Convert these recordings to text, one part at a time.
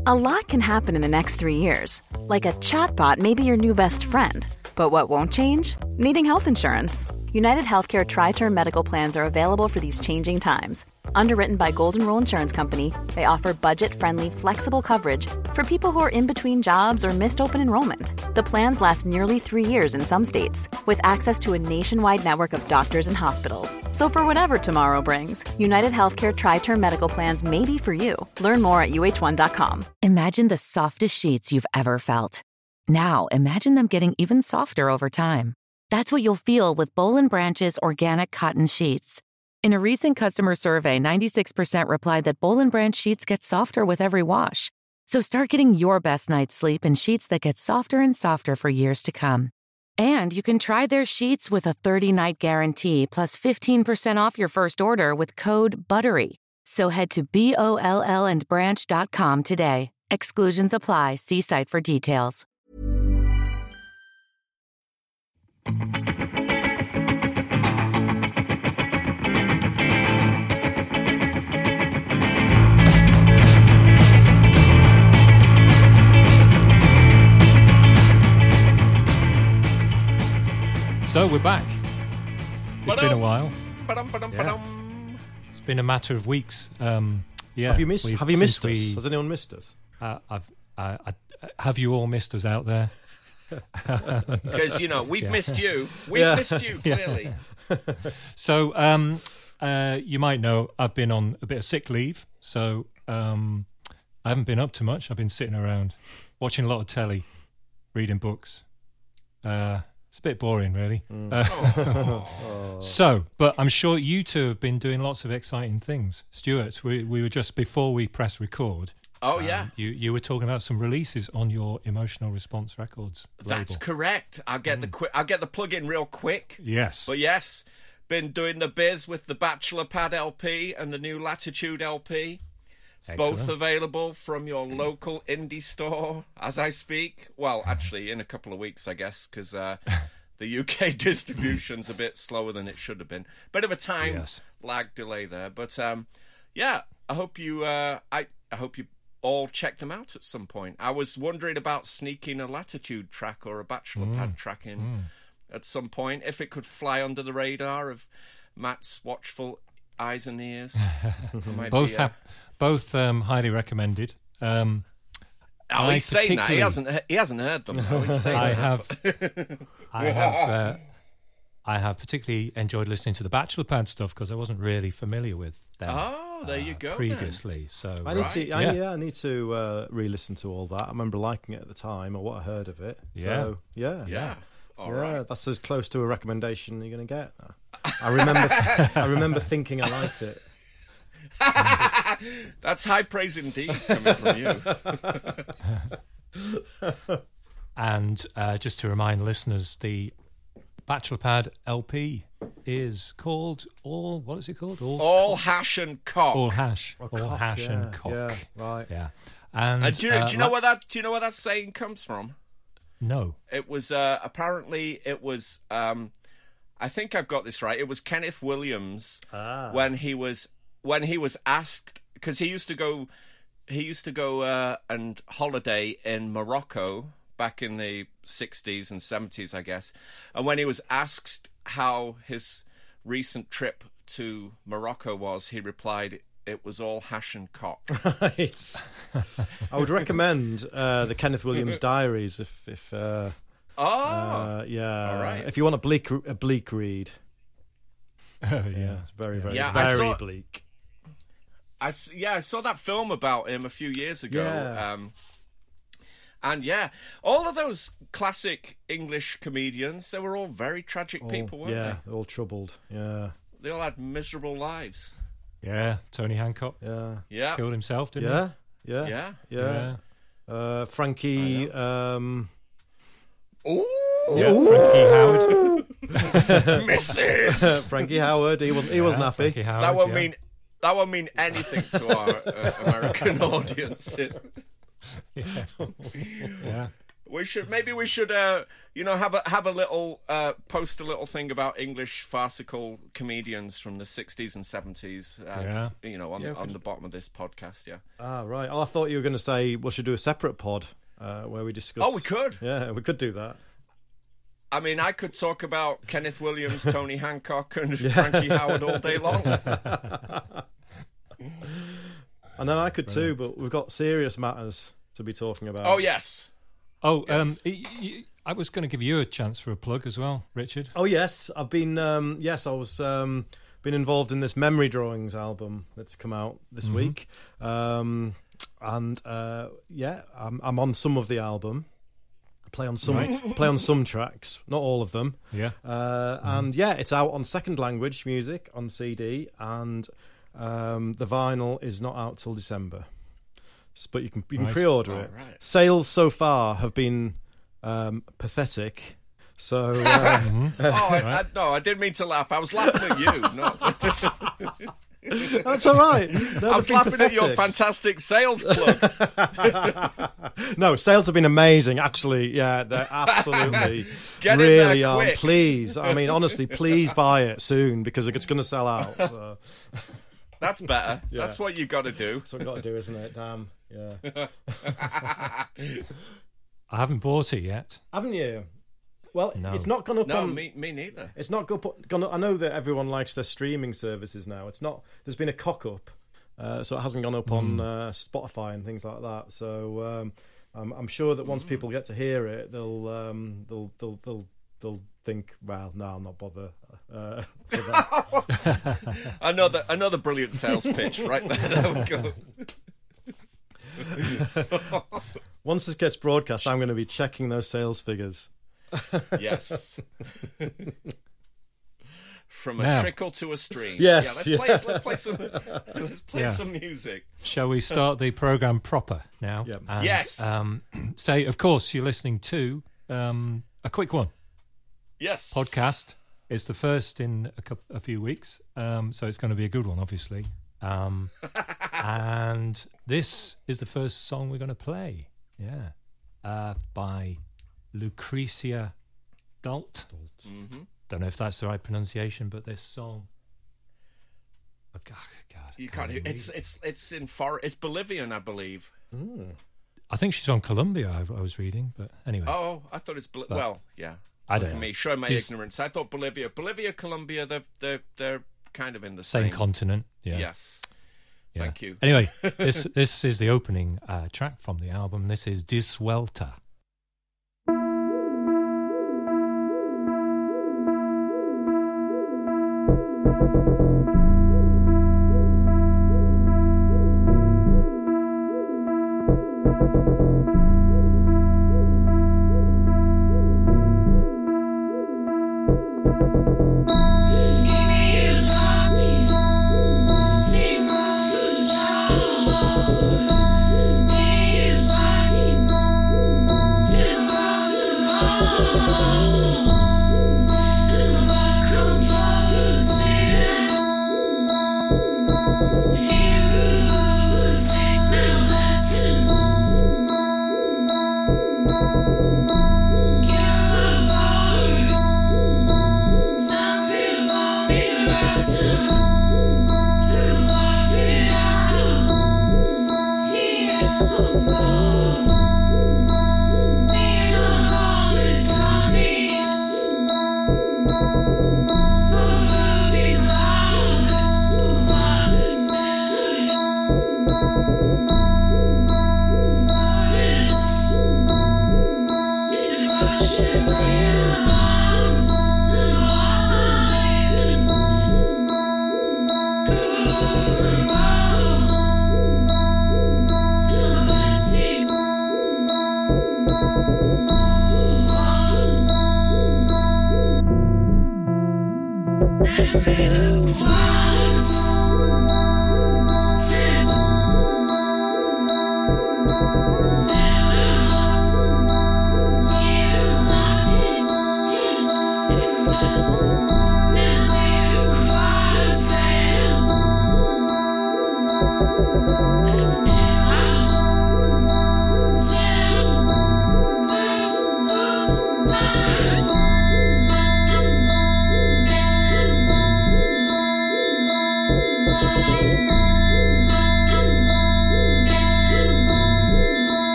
A lot can happen in the next 3 years. Like a chatbot may be your new best friend. But what won't change? Needing health insurance. United Healthcare Tri-Term Medical Plans are available for these changing times. Underwritten by Golden Rule Insurance Company, they offer budget-friendly, flexible coverage for people who are in between jobs or missed open enrollment. The plans last nearly 3 years in some states, with access to a nationwide network of doctors and hospitals. So for whatever tomorrow brings, United Healthcare Tri-Term Medical Plans may be for you. Learn more at uh1.com. Imagine the softest sheets you've ever felt. Now, imagine them getting even softer over time. That's what you'll feel with Boll & Branch's organic cotton sheets. In a recent customer survey, 96% replied that Boll & Branch sheets get softer with every wash. So start getting your best night's sleep in sheets that get softer and softer for years to come. And you can try their sheets with a 30-night guarantee plus 15% off your first order with code BUTTERY. So head to BOLLandbranch.com today. Exclusions apply. See site for details. So we're back. It's been a while. Yeah. It's been a matter of weeks. Yeah. Have you missed us? Has anyone missed us? Have you all missed us out there? Because, we've missed you. We've missed you, clearly. So, you might know I've been on a bit of sick leave, so I haven't been up to much. I've been sitting around, watching a lot of telly, reading books. It's a bit boring, really. But I'm sure you two have been doing lots of exciting things. Stuart, we were just, before we press record... Oh, yeah. You were talking about some releases on your Emotional Response Records label. That's correct. I'll get the plug in real quick. Yes. But yes, been doing the biz with the Bachelor Pad LP and the new Latitude LP. Excellent. Both available from your local indie store as I speak. Well, actually, in a couple of weeks, I guess, because the UK distribution's a bit slower than it should have been. Bit of a time lag delay there. But, yeah, I hope you... I hope you all check them out at some point. I was wondering about sneaking a Latitude track or a Bachelor Pad track in at some point, if it could fly under the radar of Matt's watchful eyes and ears. Both highly recommended. He's saying that. He hasn't heard them. He's saying I have particularly enjoyed listening to the Bachelor Pad stuff because I wasn't really familiar with them. Oh, there you go. Previously, then. So I need to re-listen to all that. I remember liking it at the time, or what I heard of it. So, yeah. All right. That's as close to a recommendation you're going to get. I remember thinking I liked it. That's high praise indeed coming from you. And just to remind listeners, the Bachelor Pad LP is called what is it called? All Hash and Cock. All Hash and Cock. Yeah, right. Yeah. And do you know where that saying comes from? No. It was apparently it was I think I've got this right. It was Kenneth Williams when he was asked, because he used to go and holiday in Morocco back in the 60s and 70s, I guess. And when he was asked how his recent trip to Morocco was, he replied, "It was all hash and cock." Right. I would recommend the Kenneth Williams Diaries if yeah. All right. If you want a bleak read. Yeah, it's very very bleak. I saw that film about him a few years ago. Yeah. And yeah, all of those classic English comedians, they were all very tragic people, weren't they? Yeah, all troubled. Yeah. They all had miserable lives. Yeah, Tony Hancock. Yeah. Killed himself, didn't he? Yeah. Frankie. Ooh. Yeah, Frankie Howard. Mrs. Frankie Howard. He wasn't happy. Frankie Howard, that won't mean anything to our American audiences. Yeah. We should have a little post a little thing about English farcical comedians from the 60s and 70s. On the bottom of this podcast. Yeah. Ah, right. Oh, I thought you were going to say we should do a separate pod where we discuss. Oh, we could. Yeah, we could do that. I mean, I could talk about Kenneth Williams, Tony Hancock, and Frankie Howard all day long. I know I could too, but we've got serious matters to be talking about. Oh, yes. Oh, yes. I was going to give you a chance for a plug as well, Richard. Oh, yes. I've been, I was been involved in this Memory Drawings album that's come out this week. I'm on some of the album. Play on some tracks, not all of them. Yeah. And it's out on second language music on CD, and the vinyl is not out till December. But you can pre-order it. Right. Sales so far have been pathetic. So I didn't mean to laugh. I was laughing at you. No. That's all right. I was laughing at your fantastic sales plug. No, sales have been amazing. Actually, yeah, they're absolutely really are. Quick. Please, I mean, honestly, please buy it soon because it's going to sell out. So. That's better. Yeah. That's what you got to do. That's what you got to do, isn't it? Damn. Yeah. I haven't bought it yet. Haven't you? Well, no. It's not gone up on... No, me neither. It's not gone up... I know that everyone likes their streaming services now. It's not... There's been a cock-up, so it hasn't gone up on Spotify and things like that. So I'm sure that once people get to hear it, they'll think, well, no, I'll not bother. Another brilliant sales pitch right there. There we go. Once this gets broadcast, I'm going to be checking those sales figures. Yes. From a trickle to a stream. Yes. Let's play some music. Shall we start the program proper now? Yep. And, yes. Say, of course, you're listening to a quick one. Yes. Podcast. It's the first in a few weeks, so it's going to be a good one, obviously. And this is the first song we're going to play. Yeah. By Lucretia Dalt. Mm-hmm. Don't know if that's the right pronunciation, but this song. Oh, God, you can't. It's in it's Bolivian, I believe. I think she's on Colombia. I was reading, but anyway. Oh, I thought it's well, yeah. I don't know. For me, show my ignorance. I thought Bolivia, Colombia, they're kind of in the same continent. Yeah. Yes. Yeah. Thank you. Anyway, this is the opening track from the album. This is Disuelta.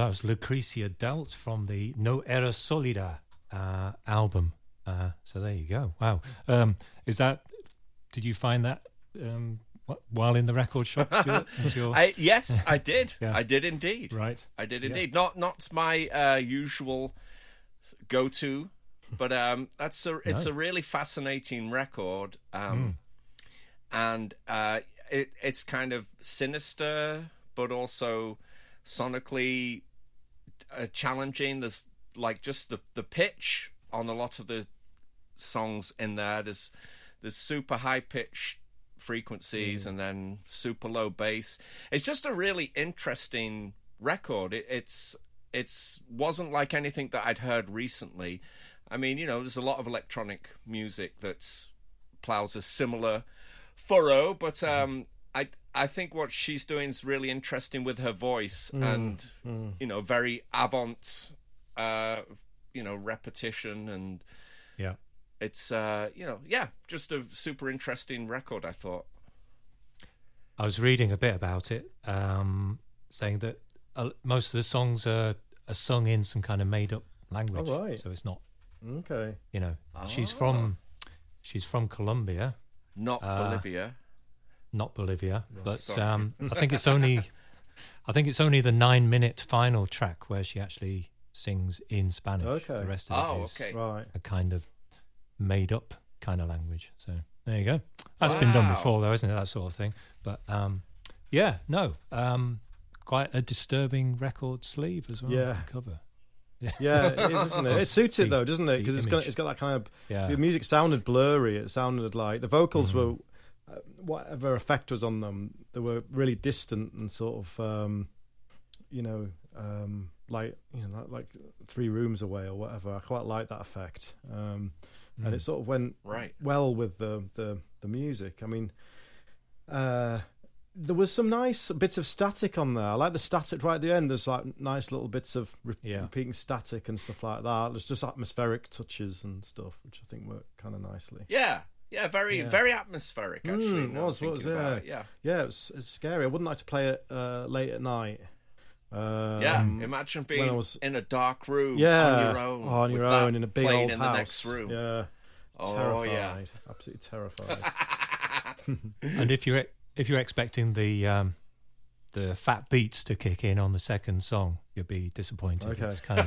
that was Lucrecia Delt from the No Era Solida album. So there you go. Wow. Did you find that while in the record shop, Stuart? Yes, I did. Yeah. I did indeed. Right. I did indeed. Yeah. Not my usual go-to, but it's a really fascinating record. And it's kind of sinister, but also sonically challenging. There's like just the pitch on a lot of the songs in there. There's super high pitched frequencies and then super low bass. It's just a really interesting record. It's wasn't like anything that I'd heard recently. I mean, there's a lot of electronic music that's plows a similar furrow, but I think what she's doing is really interesting with her voice and very avant repetition, and it's just a super interesting record, I thought. I was reading a bit about it, saying that most of the songs are sung in some kind of made up language. Oh, right. So it's not okay. She's from Colombia, not Bolivia. Not Bolivia, but Sorry. I think it's only the 9-minute final track where she actually sings in Spanish. Okay. The rest of it is right. a kind of made up kind of language. So there you go. That's been done before, though, isn't it? That sort of thing. But quite a disturbing record sleeve as well. Yeah. The cover. Yeah, it is, isn't it? It suits it though, doesn't it? Because it's got that kind of. Yeah. The music sounded blurry. It sounded like the vocals were. Whatever effect was on them, they were really distant and sort of, like 3 rooms away or whatever. I quite like that effect, and it sort of went well with the music. I mean, there was some nice bits of static on there. I like the static right at the end. There's like nice little bits of repeating static and stuff like that. There's just atmospheric touches and stuff, which I think work kind of nicely. Yeah, very atmospheric, actually. It was, it's scary. I wouldn't like to play it late at night. Imagine being in a dark room on your own in a big old in house. The next room. Yeah, terrified, absolutely terrified. And if you're expecting the fat beats to kick in on the second song, you'll be disappointed. Okay. It's kind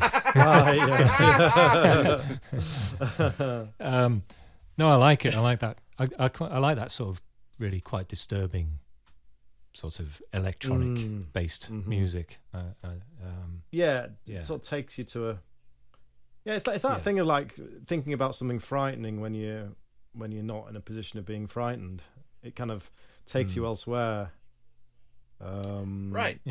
of no, I like it. I like that. I like that sort of really quite disturbing sort of electronic based music. It sort of takes you to a. Yeah, it's that thing of like thinking about something frightening when you're not in a position of being frightened. It kind of takes you elsewhere. Right.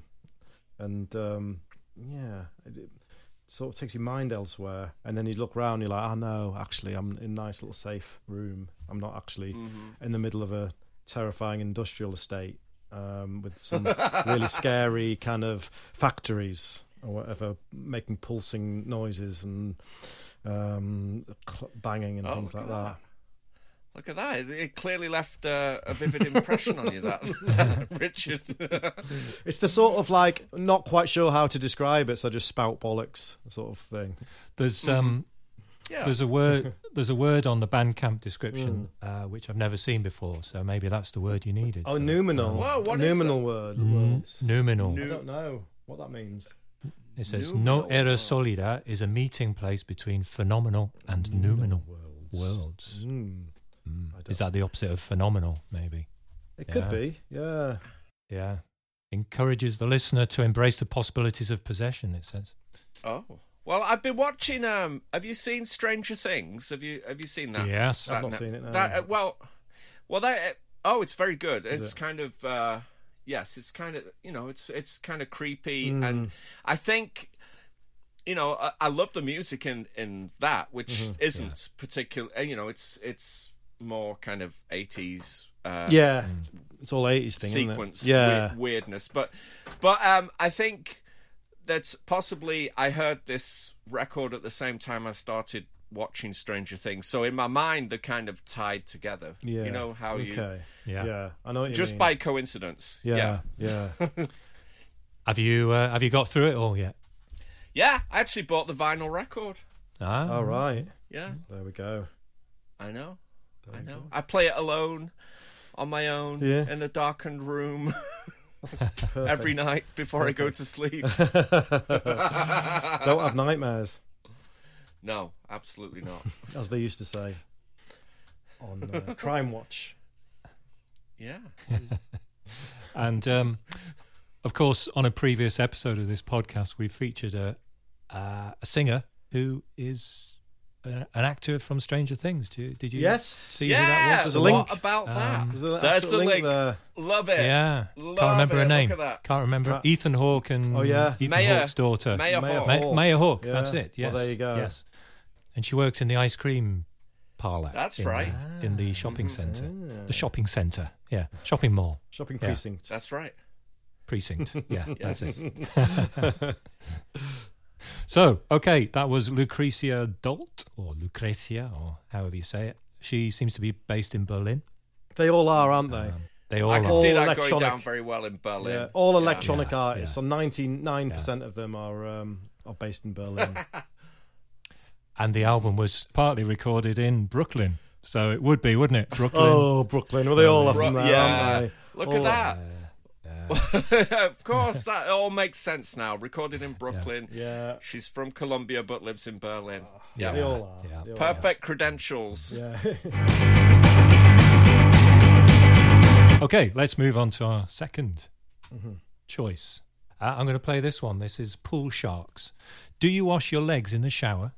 It sort of takes your mind elsewhere, and then you look around, you're like, oh no, actually I'm in a nice little safe room. I'm not actually in the middle of a terrifying industrial estate with some really scary kind of factories or whatever, making pulsing noises and banging and things like that. Look at that. It clearly left a vivid impression on you, that, Richard. It's the sort of like, not quite sure how to describe it, so I just spout bollocks sort of thing. There's a word on the Bandcamp description which I've never seen before, so maybe that's the word you needed. Oh, noumenal. Whoa, what noumenal is word. Noumenal. I don't know what that means. It says, No Era Solida is a meeting place between phenomenal and noumenal worlds. Is that the opposite of phenomenal, maybe? It could be, yeah. Yeah. Encourages the listener to embrace the possibilities of possession, it says. Oh. Well, I've been watching, have you seen Stranger Things? Have you seen that? Yes. I've not seen it, no. It's very good. It's kind of, it's kind of, it's kind of creepy. And I think, I love the music in that, which isn't particular, it's more kind of 80s. It's all 80s thing, sequence, isn't it? Yeah. Weirdness. But I think that's possibly, I heard this record at the same time I started watching Stranger Things. So in my mind, they're kind of tied together. Yeah. You know how I know what you just mean. by coincidence. Yeah. Have you got through it all yet? Yeah, I actually bought the vinyl record. All right. Yeah. There we go. I know. I play it alone, on my own, in a darkened room, every night before I go to sleep. Don't have nightmares. No, absolutely not. As they used to say on Crime Watch. Yeah. And, of course, on a previous episode of this podcast, we featured a singer who is an actor from Stranger Things. Did you see who that was? There's a link. What about that? There's the link. There. Love it. Yeah. Can't remember her name. Can't remember. Ethan Hawke and Ethan Hawke's daughter. Maya Hawke. Maya Hawke, that's it. Yes. Well, there you go. Yes. And she works in the ice cream parlour. That's right. In the shopping centre. The shopping centre. Yeah. Shopping mall. Shopping precinct. That's right. Precinct. Yeah, that's it. So, okay, that was Lucretia Dalt, or Lucretia, or however you say it. She seems to be based in Berlin. They all are, aren't they? They all I are. can see that going down very well in Berlin. Yeah, all electronic artists. So 99% of them are based in Berlin. And the album was partly recorded in Brooklyn. So it would be, wouldn't it? Brooklyn. Oh, Brooklyn. Well, they all are from there, aren't they? Look at that. Of course, that all makes sense now. Recorded in Brooklyn. Yeah. She's from Colombia but lives in Berlin. Yeah, they all are. Yeah. They all Perfect credentials. Yeah. Okay, let's move on to our second choice. I'm going to play this one. This is Pool Sharks. Do you wash your legs in the shower?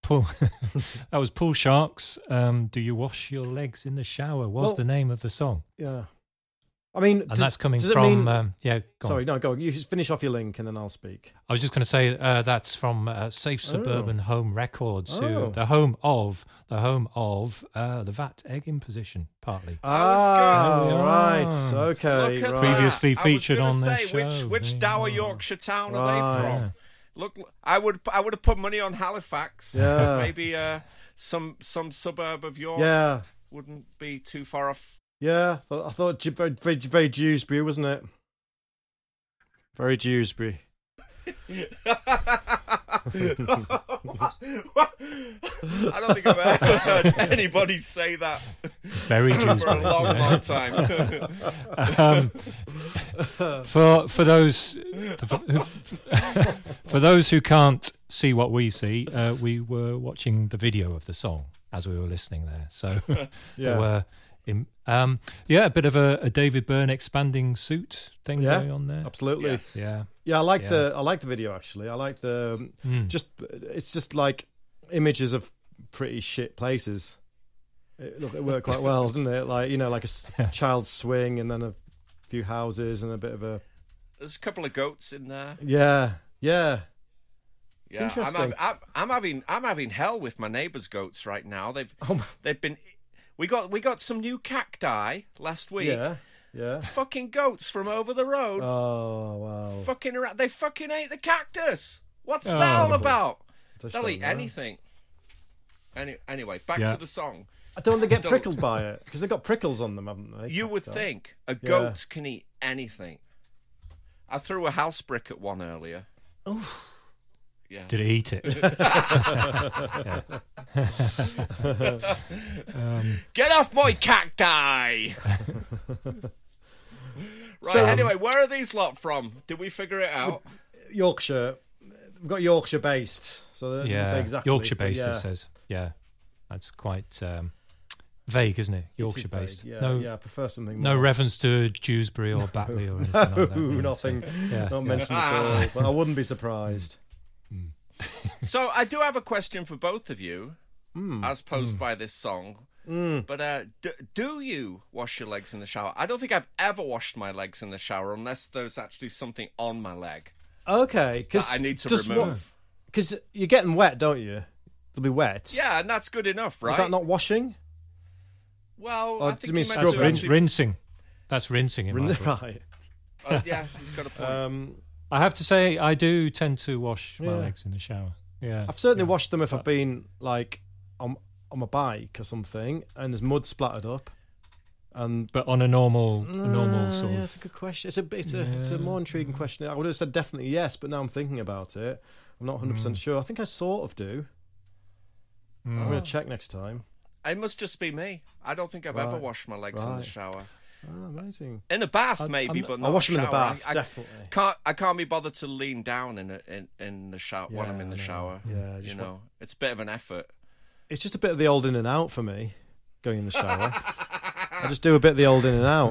Paul. That was Pool Sharks. Do you wash your legs in the shower? Was the name of the song? Yeah. I mean, that's coming from. Go sorry, on. no, go. You just finish off your link and then I'll speak. I was just going to say that's from Safe Suburban Home Records, who the home of the VAT egg imposition, partly. Right. Okay. Look at Previously that. featured on their show. Which Dower Yorkshire town are they from? Yeah. Look, I would have put money on Halifax. Yeah. Maybe some suburb of York. Yeah. Wouldn't be too far off. Yeah. I thought very Dewsbury, wasn't it? Very Dewsbury. I don't think I've ever heard anybody say that Very for Dewsbury. a long time. For those who can't see what we see, we were watching the video of the song as we were listening there. So there were, a bit of a David Byrne expanding suit thing going on there. Absolutely. Yes. Yeah, I like the video actually. I like the it's just like images of pretty shit places. It worked quite well, didn't it? Like like a child's swing and then a few houses and a bit of a. There's a couple of goats in there. Yeah. Yeah, Interesting. I'm having hell with my neighbour's goats right now. They've been. We got some new cacti last week. Yeah. Fucking goats from over the road. Oh wow. Fucking around. They fucking ate the cactus. What's that all about? They'll eat anything. Anyway, back to the song. I don't think they get prickled by it because they've got prickles on them, haven't they? You would think a goat can eat anything. I threw a house brick at one earlier. Oh. Yeah. Did it eat it? Get off my cacti! Right, anyway, where are these lot from? Did we figure it out? Yorkshire. We've got Yorkshire based. So that doesn't say exactly. Yorkshire based, it says. Yeah. That's quite vague, isn't it? Yorkshire based. Yeah, I prefer something more. No reference to Dewsbury or Batley or anything like that. Nothing. Not mentioned at all. But I wouldn't be surprised. So I do have a question for both of you, as posed by this song. But do you wash your legs in the shower? I don't think I've ever washed my legs in the shower unless there's actually something on my leg. Okay, because I need to remove. Because you're getting wet, don't you? It'll be wet. Yeah, and that's good enough, right? Is that not washing? Well, Or I think do you mean you meant to scrubbing? actually... Rinsing. That's rinsing in my book. Right. Yeah, he's got a point. I have to say, I do tend to wash my legs in the shower. Yeah, I've certainly washed them if I've been like on my bike or something, and there's mud splattered up. But on a normal sort of. Yeah, it's a good question. It's a more intriguing question. I would have said definitely yes, but now I'm thinking about it. I'm not 100% sure. I think I sort of do. I'm going to check next time. It must just be me. I don't think I've ever washed my legs in the shower. Oh, amazing. In a bath, maybe, but not I wash them in the shower. bath, definitely. I can't be bothered to lean down in the shower when I'm in the shower. Yeah, it's a bit of an effort. It's just a bit of the old in and out for me, going in the shower. I just do a bit of the old in and out.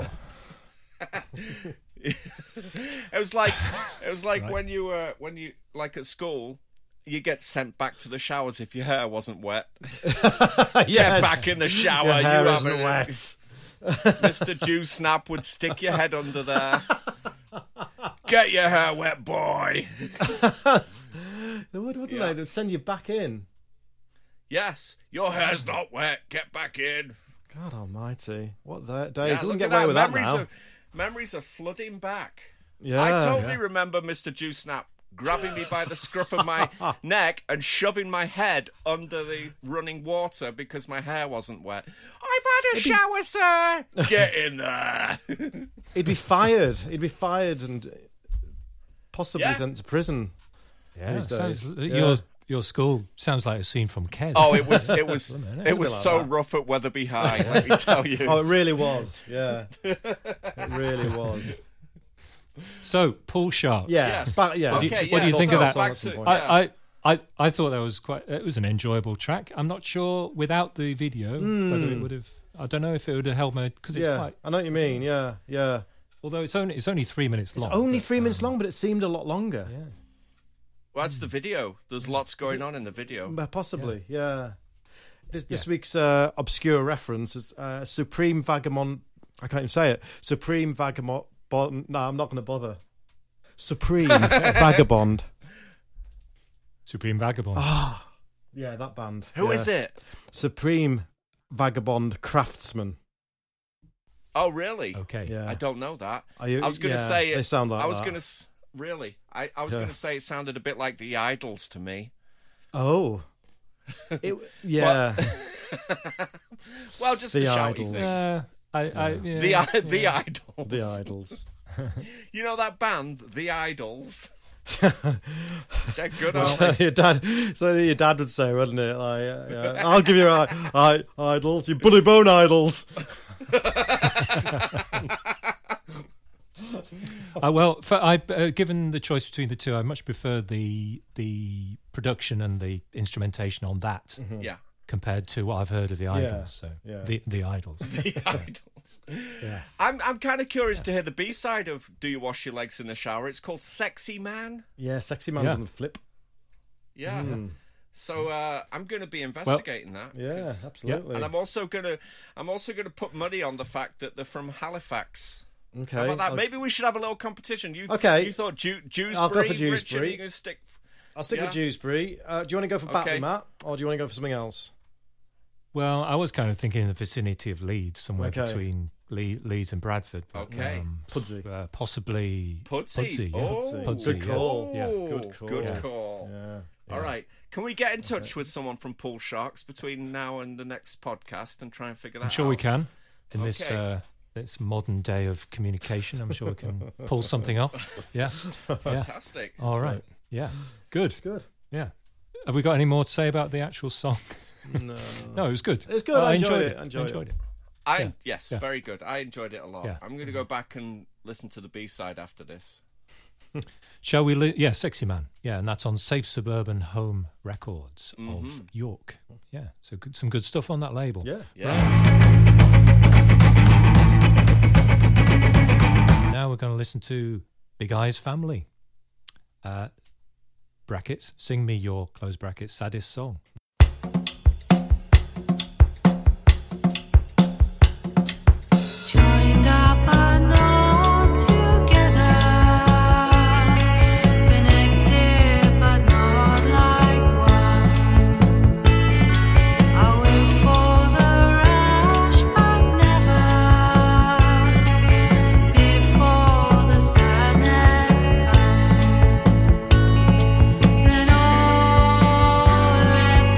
It was like right. when you like at school, you get sent back to the showers if your hair wasn't wet. Get back in the shower. Your hair you isn't wet. Mr. Dew Snap would stick your head under there. Get your hair wet, boy. They would, wouldn't they? They'd send you back in. Yes, your hair's not wet. Get back in. God almighty. What days? Yeah, I wouldn't get away with that now. Memories are flooding back. Yeah, I totally remember Mr. Dew Snap grabbing me by the scruff of my neck and shoving my head under the running water because my hair wasn't wet. I've had a shower, sir. Get in there. He'd be fired. He'd be fired and possibly sent to prison. Yeah, sounds, your school sounds like a scene from Ked. Oh, it was so rough at Weatherby High. Let me tell you. Oh, it really was. Yeah, it really was. So, Pool Sharks. Yes. What do you think of that? I thought that was it was an enjoyable track. I'm not sure without the video whether it would have. I don't know if it would have held my because it's quite. I know what you mean. Yeah. Although it's only 3 minutes long. It's only 3 minutes long, but it seemed a lot longer. Yeah. Well, that's the video. There's lots going on in the video. Possibly, yeah. This week's obscure reference is Supreme Vagabond. I can't even say it. Supreme Vagabond. No, I'm not going to bother. Supreme Vagabond. Supreme Vagabond. Ah, yeah, that band. Who is it? Supreme Vagabond Craftsman. Oh, really? Okay. Yeah. I don't know that. I was going to say they sound like I was that. going to really. I was going to say it sounded a bit like the Idols to me. Oh. Yeah. Well, just the the shouty Idols. thing. The Idols. The Idols. You know that band, The Idols? They're good, aren't they? your dad would say, wouldn't it? Like, I'll give you idols, you bully bone idols. Given the choice between the two, I much prefer the production and the instrumentation on that compared to what I've heard of the Idols. The Idols. The Idols. Yeah. I'm kind of curious to hear the B-side of Do You Wash Your Legs in the Shower? It's called Sexy Man. Yeah, Sexy Man's on the flip. Yeah. So I'm going to be investigating that. Yeah, absolutely. And I'm also going to put money on the fact that they're from Halifax. Okay. How about that? Maybe we should have a little competition. You thought Dewsbury? I'll go for Richard, Dewsbury. are you going to stick? I'll stick with Dewsbury. Do you want to go for Batley, Matt? Or do you want to go for something else? Well, I was kind of thinking in the vicinity of Leeds, somewhere between Leeds and Bradford. But, Okay. Pudsey. Possibly Pudsey. Pudsey. Pudsey, Good call. Yeah. Good call. Yeah. All right. Can we get in touch with someone from Pool Sharks between now and the next podcast and try and figure that out? I'm sure we can. In this modern day of communication, I'm sure we can pull something off. Yeah. Fantastic. Yeah. All right. Yeah. Good. Yeah. Have we got any more to say about the actual song? No, it was good. It was good. I enjoyed it. Yes, very good. I enjoyed it a lot. Yeah. I'm going to go back and listen to the B-side after this. Shall we? Sexy Man. Yeah, and that's on Safe Suburban Home Records of York. Yeah, so some good stuff on that label. Yeah. Now we're going to listen to Big Eyes Family. Brackets, sing me your, close brackets, saddest song. Joined up and all together, connected but not like one. I wait for the rush but never before the sadness comes. Then all let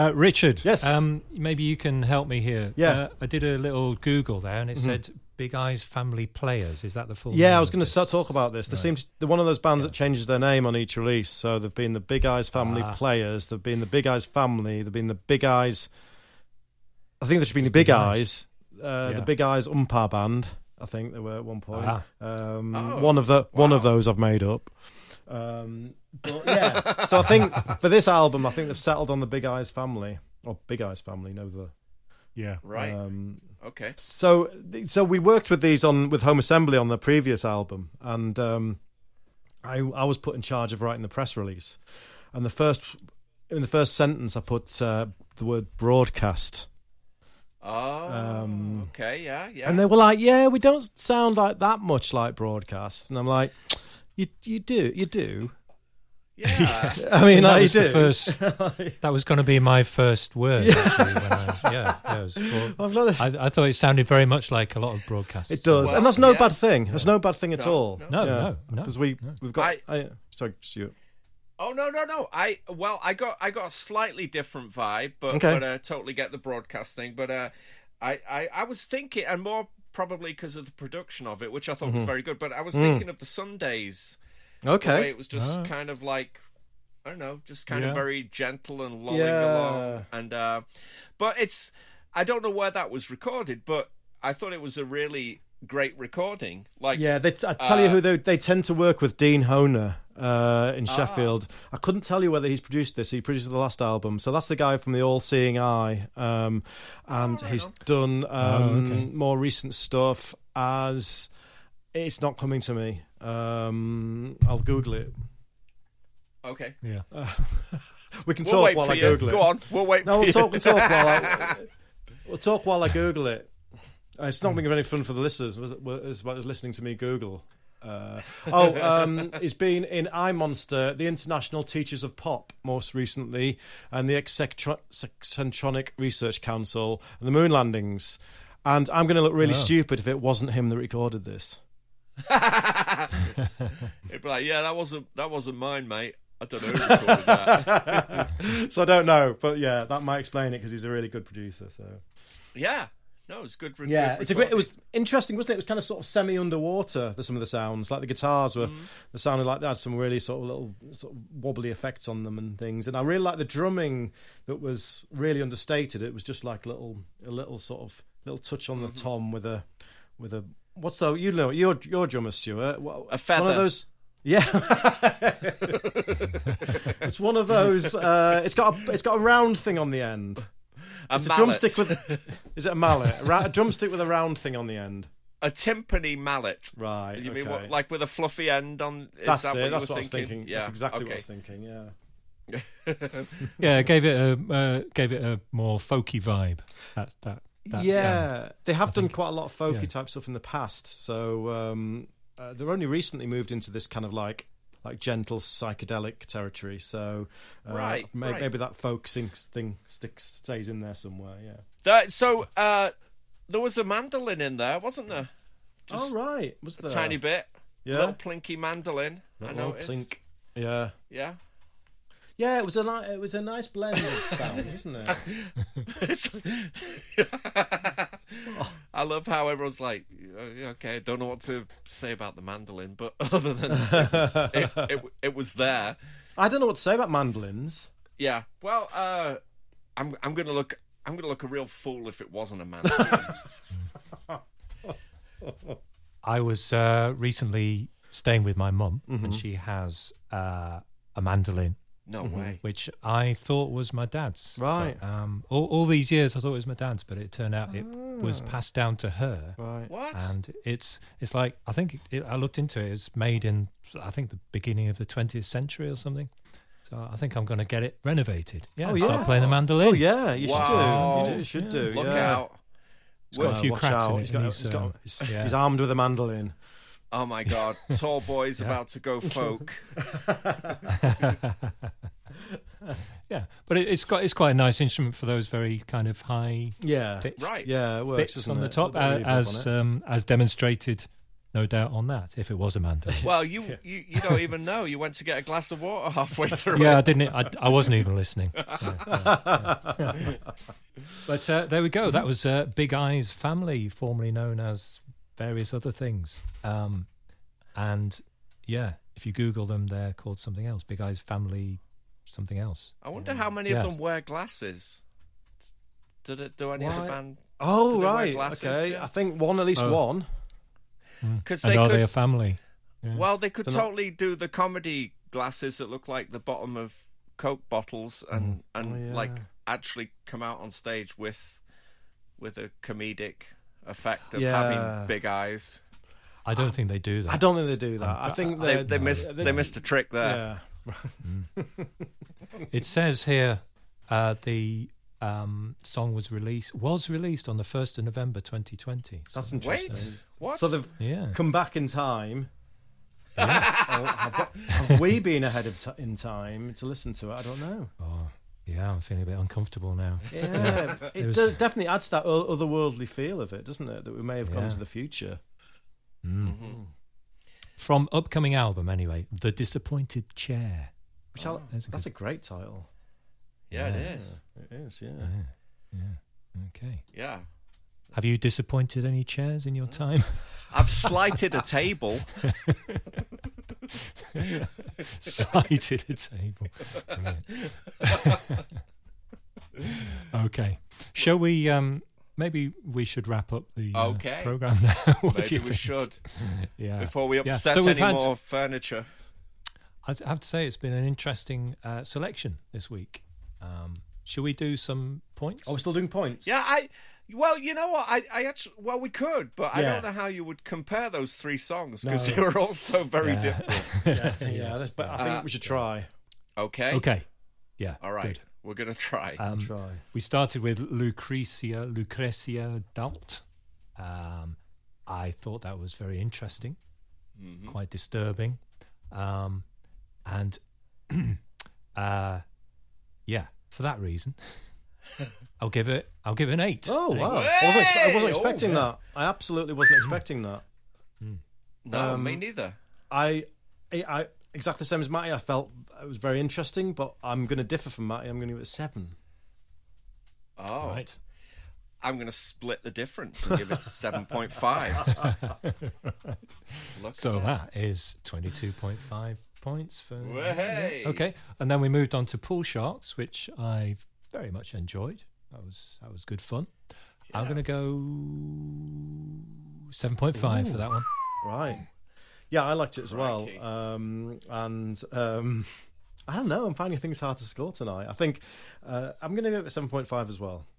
Richard. Yes. Maybe you can help me here. Yeah. I did a little Google there, and it said Big Eyes Family Players. Is that the full? Yeah, name I was of going this? to talk about this. They're one of those bands that changes their name on each release. So they've been the Big Eyes Family Players. They've been the Big Eyes Family. They've been the Big Eyes. I think there should be the Big Eyes. The Big Eyes Umpire Band. I think they were at one point. One of those I've made up. But yeah, so I think for this album, I think they've settled on the Big Eyes Family or Big Eyes Family. Yeah. Right. Okay. So we worked with these with Home Assembly on the previous album, and I was put in charge of writing the press release. And in the first sentence, I put the word broadcast. Oh, okay, yeah. And they were like, "Yeah, we don't sound like that much like broadcast." And I'm like, "You do." Yeah. I mean, that like, was you the do. first. That was going to be my first word. Actually, I thought it sounded very much like a lot of broadcasts. It does, and that's no bad thing. That's no bad thing at all. No. Because we've got. Sorry, Stuart. Oh no! I got a slightly different vibe, but totally get the broadcast thing. But I was thinking, and more probably because of the production of it, which I thought was very good. But I was thinking of the Sundays. Okay, the way it was just kind of like, I don't know, just kind of very gentle and lulling along. And but I don't know where that was recorded, but I thought it was a really great recording. Like, I tell you who they tend to work with, Dean Honer in Sheffield. I couldn't tell you whether he's produced this. He produced the last album, so that's the guy from the All Seeing Eye, and he's done more recent stuff as It's Not Coming to Me. I'll Google it. Okay. Yeah. We can talk while I Google it. Go on. We'll wait. No, we'll talk while I Google it. It's not being any fun for the listeners as well as listening to me Google. He's been in iMonster, the International Teachers of Pop, most recently, and the Eccentronic Research Council, and the Moon Landings. And I'm going to look really stupid if it wasn't him that recorded this. It'd be like, yeah, that wasn't mine, mate. I don't know who recorded that. So I don't know, but yeah, that might explain it because he's a really good producer. So yeah. No, it's good. It was interesting, wasn't it? It was kind of sort of semi-underwater. Some of the sounds, like the guitars were, they sounded like they had some really sort of little sort of wobbly effects on them and things. And I really liked the drumming that was really understated. It was just like a little sort of little touch on the tom with a what's the your drummer, Stuart? A feather. One of those. Yeah, it's one of those. It's got a round thing on the end. It's a drumstick with. Is it a mallet? A drumstick with a round thing on the end. A timpani mallet. Right. You mean what, like with a fluffy end on? That's that it. What That's what I was thinking. Yeah. That's exactly what I was thinking. Yeah. Yeah, it gave it a more folky vibe. That sound. They have done quite a lot of folky type stuff in the past. So they're only recently moved into this kind of like gentle psychedelic territory. So maybe that folk thing stays in there somewhere. Yeah. So there was a mandolin in there, wasn't there? Just was there? A tiny bit. Yeah. Little plinky mandolin. I noticed. Plink. Yeah. Yeah. Yeah, it was a nice blend of sounds, wasn't it? I love how everyone's like, okay, I don't know what to say about the mandolin, but other than it was there. I don't know what to say about mandolins. Yeah, well, I'm gonna look a real fool if it wasn't a mandolin. I was recently staying with my mum, and she has a mandolin. No way. Which I thought was my dad's. Right. But, all these years I thought it was my dad's, but it turned out it was passed down to her. Right. What? And it's like, I think I looked into it. It's made in, I think, the beginning of the 20th century or something. So I think I'm going to get it renovated. Yeah. Start playing the mandolin. Oh yeah, you should do. You should do. Look out. It's got a few cracks in it. He's armed with a mandolin. Oh my God! Tall boy's about to go folk. Yeah, but it's quite a nice instrument for those very kind of high pitch. Right. Yeah, it works, bits on the top, as as demonstrated no doubt on that. If it was Amanda. Well, you don't even know. You went to get a glass of water halfway through. Yeah, I didn't. I wasn't even listening. Yeah. But there we go. That was Big Eyes Family, formerly known as various other things. And yeah, if you Google them, they're called something else. Big Eyes Family, something else. I wonder how many of them wear glasses. Do any of the band? Oh, do they wear right. glasses? Okay. Yeah. I think at least one. Because And are they a family? Yeah. Well, they could totally do the comedy glasses that look like the bottom of Coke bottles, and like actually come out on stage with a comedic effect of having big eyes. I don't think they do that. I don't think they do that. I think They missed a trick there. Yeah. It says here the song was released on the 1st of November 2020. That's interesting. Wait, what? So they've Yeah. come back in time. Have we been ahead in time to listen to it? I don't know. Oh, yeah, I'm feeling a bit uncomfortable now. Yeah, it definitely adds that otherworldly feel of it, doesn't it? That we may have gone to the future. Mm. From upcoming album, anyway, The Disappointed Chair. That's a great title. Yeah, it is. It is, yeah. Okay. Yeah. Have you disappointed any chairs in your time? I've slighted a table. Slighted a table. Brilliant. Okay. Shall we? Maybe we should wrap up the program now. What do Maybe you we think? should. Yeah. Before we upset So we've any had- more furniture. I have to say it's been an interesting selection this week. Shall we do some points? Are we still doing points? Yeah, well, you know what? I actually, well, we could, but I Yeah. don't know how you would compare those three songs No. because they were all so very different. But I think we should try. Okay. Okay. Yeah. All right. Good. We're going to try. Try. We started with Lucretia Dalt. I thought that was very interesting, quite disturbing, and for that reason, I'll give it an 8. Oh wow! Hey! I wasn't expecting that. I absolutely wasn't expecting that. No, me neither. I exactly the same as Matty. I felt it was very interesting, but I'm going to differ from Matty. I'm going to give it a 7. Oh, Right. I'm going to split the difference and give it 7.5. So that is 22.5 points for. Hey! Okay, and then we moved on to Pool Sharks, which I very much enjoyed. That was good fun. I'm going to go 7.5 for that one. Right. Yeah, I liked it as Crikey. well. I don't know. I'm finding things hard to score tonight. I think I'm going to give it 7.5 as well.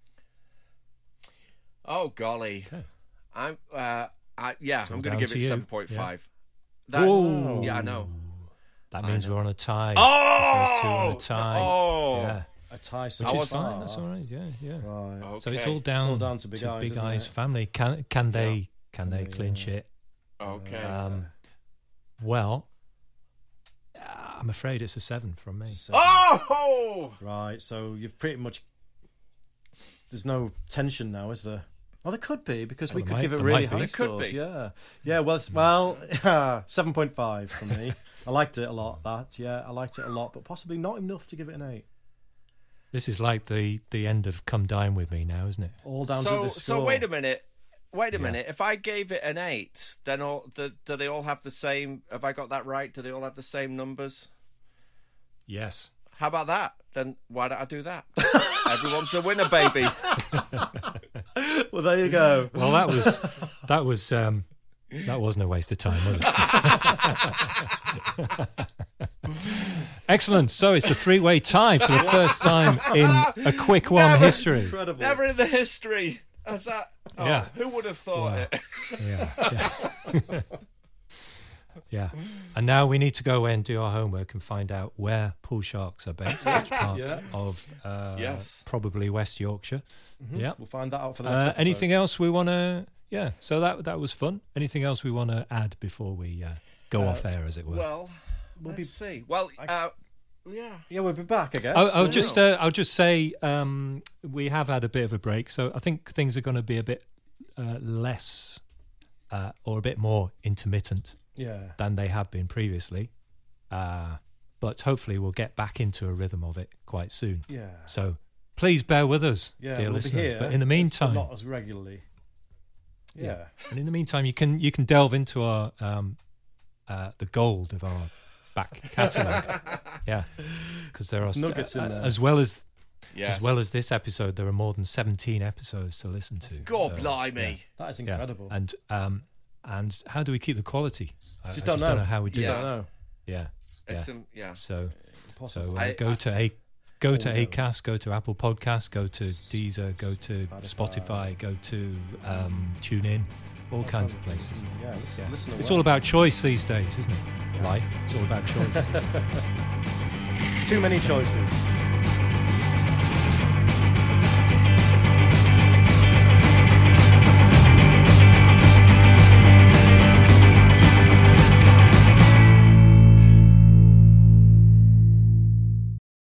Oh golly, Okay. I'm going to down give to it you. 7.5. Whoa. Yeah, I know. That means we're on a tie. Oh! The first two are on a tie. Oh! Yeah. A tie, so Which is it's fine. That's all right. Yeah. Right. Okay. So it's all down to Big Eyes, isn't Eyes it? family. Can they clinch it? Okay. Well, I'm afraid it's a 7 from me. Oh! Right. So you've pretty much. There's no tension now, is there? Oh, there could be because we There could might- give it there really might be. high There could scores. be. Yeah. Well, 7.5 for me. I liked it a lot. I liked it a lot, but possibly not enough to give it an 8. This is like the end of Come Dine With Me now, isn't it? All down to So this score. wait a minute. If I gave it an 8, then do they all have the same? Have I got that right? Do they all have the same numbers? Yes. How about that? Then why don't I do that? Everyone's a winner, baby. Well, there you go. Well, that wasn't a waste of time, was it? Excellent. So it's a 3-way tie for the first time in a quick one history. Incredible. Never in the history. Has that? Oh, Yeah. Who would have thought it? Yeah. Yeah. And now we need to go away and do our homework and find out where Pool Sharks are based, which part of Yes. probably West Yorkshire. Yeah. We'll find that out for the next episode. Anything else we want to? Yeah. So that was fun. Anything else we want to add before we go off air, as it were? Well, let's see. Well, yeah. Yeah, we'll be back, I guess. I'll just say we have had a bit of a break, so I think things are going to be a bit less or a bit more intermittent Yeah. than they have been previously. But hopefully we'll get back into a rhythm of it quite soon. Yeah. So please bear with us, Yeah, dear we'll listeners. be here, But in the meantime, not as regularly. Yeah. and in the meantime, you can delve into our the gold of our back catalogue. Yeah, because there are nuggets in there. as well as Yes. this episode. There are more than 17 episodes to listen to. God So, blimey. That is yeah. incredible. And how do we keep the quality? I Just don't don't know. know how we do Yeah. I that. don't know. Yeah, It's yeah. So Impossible. go to Acast, go to Apple Podcasts, go to Deezer, go to Spotify, go to TuneIn, all kinds of places. Yeah, listen It's away. all about choice these days, isn't it? Life. It's all about choice. Too many choices.